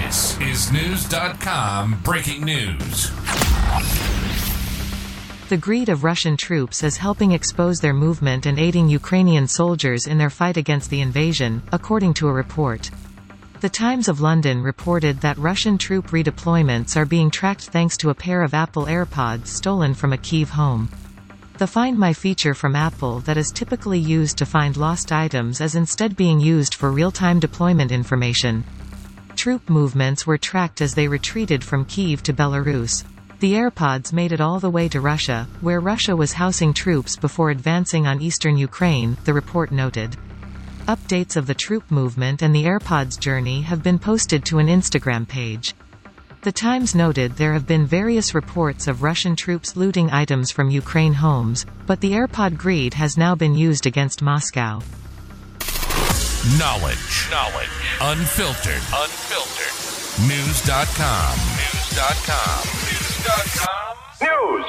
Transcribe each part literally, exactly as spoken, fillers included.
This is News dot com breaking news. The greed of Russian troops is helping expose their movement and aiding Ukrainian soldiers in their fight against the invasion, according to a report. The Times of London reported that Russian troop redeployments are being tracked thanks to a pair of Apple AirPods stolen from a Kyiv home. The Find My feature from Apple that is typically used to find lost items is instead being used for real-time deployment information. Troop movements were tracked as they retreated from Kyiv to Belarus. The AirPods made it all the way to Russia, where Russia was housing troops before advancing on eastern Ukraine, the report noted. Updates of the troop movement and the AirPods journey have been posted to an Instagram page. The Times noted there have been various reports of Russian troops looting items from Ukraine homes, but the AirPod greed has now been used against Moscow. Knowledge. Knowledge. Unfiltered. Unfiltered. News dot com. News dot com. News dot com. News.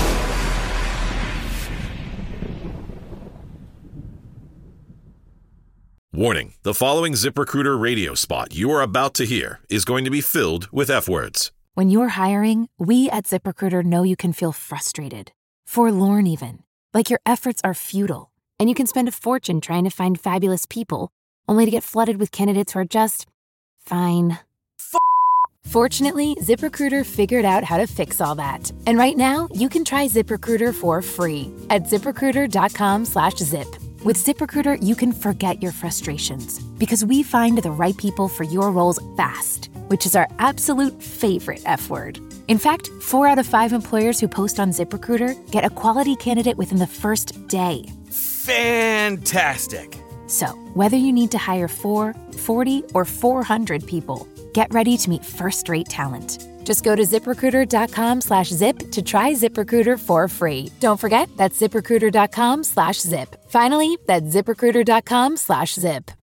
Warning, the following ZipRecruiter radio spot you are about to hear is going to be filled with F-words. When you're hiring, we at ZipRecruiter know you can feel frustrated, forlorn even, like your efforts are futile, and you can spend a fortune trying to find fabulous people, only to get flooded with candidates who are just fine. F- Fortunately, ZipRecruiter figured out how to fix all that. And right now, you can try ZipRecruiter for free at ZipRecruiter.com slash zip. With ZipRecruiter, you can forget your frustrations because we find the right people for your roles fast, which is our absolute favorite F word. In fact, four out of five employers who post on ZipRecruiter get a quality candidate within the first day. Fantastic. So, whether you need to hire four, forty, or four hundred people, get ready to meet first-rate talent. Just go to ZipRecruiter.com slash zip to try ZipRecruiter for free. Don't forget, that's ZipRecruiter.com slash zip. Finally, that's ZipRecruiter.com slash zip.